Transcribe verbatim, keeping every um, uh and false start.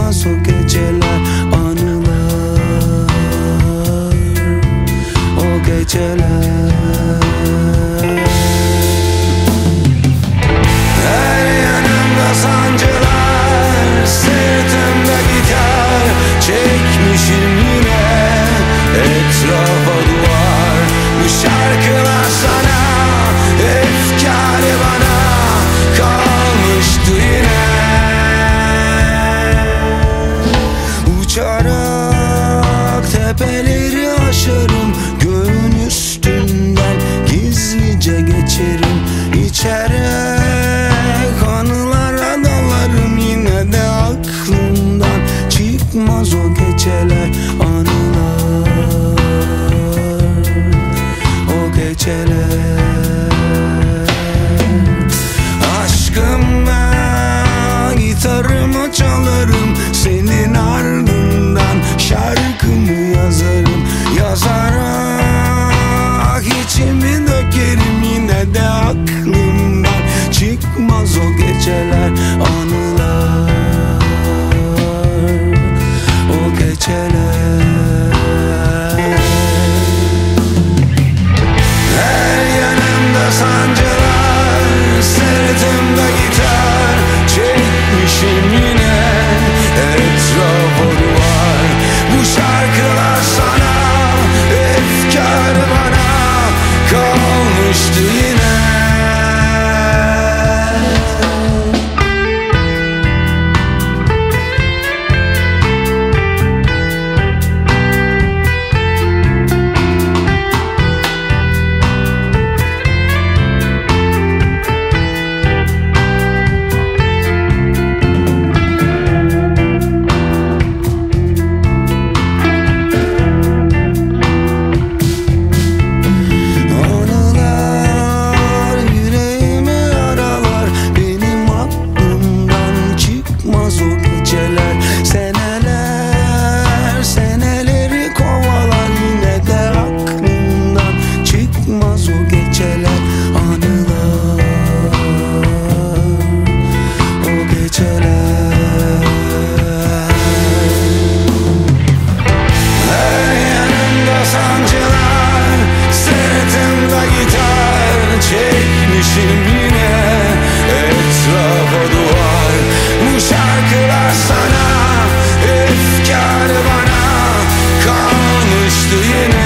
çıkmaz o geceler, anılar, o geceler. Her yanımda sancılar, sırtımda gitar, çekmişim yine etrafa duvar. Bu şarkılar sana, efkarı bana kalmıştı yine. Uçarak tepeleri aşarım, göğün üstünden gizlice geçerim. İçerek anılara dalarım, yine de aklımdan çıkmaz o geceler, anılar, o geceler. Aşkımla gitarımı çalarım, senin ardından şarkımı yazarım. Yazarak içimi dökerim, yine de aklımdan çıkmaz o geceler, anılar, o geceler. Her yanımda sancılar, sırtımda gitar, çekmişim yine etrafa duvar. Bu şarkılar sana, efkarı bana kalmıştı yine. Seneler seneleri kovalar, yine de aklımdan çıkmaz o geceler, anılar, o geceler. Her yanımda sancılar, sırtımda gitar, çekmişim yine etrafa duvar. Bu şarkılar sana, efkarı bana kalmıştı yine.